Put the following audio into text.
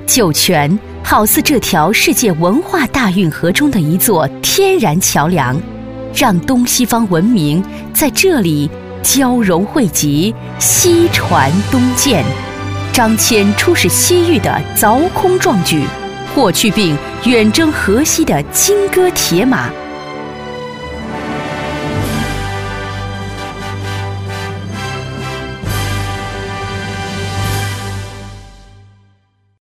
酒泉好似这条世界文化大运河中的一座天然桥梁，让东西方文明在这里交融汇集，西传东渐，张骞出使西域的凿空壮举，霍去病远征河西的金戈铁马，